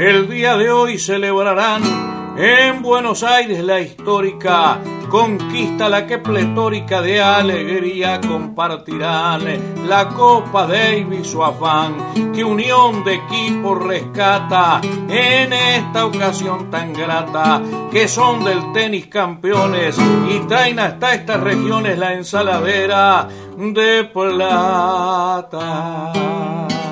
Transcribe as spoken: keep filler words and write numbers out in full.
el día de hoy celebrarán en Buenos Aires la histórica conquista, la que pletórica de alegría compartirán la Copa Davis, su afán que unión de equipo rescata en esta ocasión tan grata, que son del tenis campeones y traen hasta estas regiones la ensaladera de plata.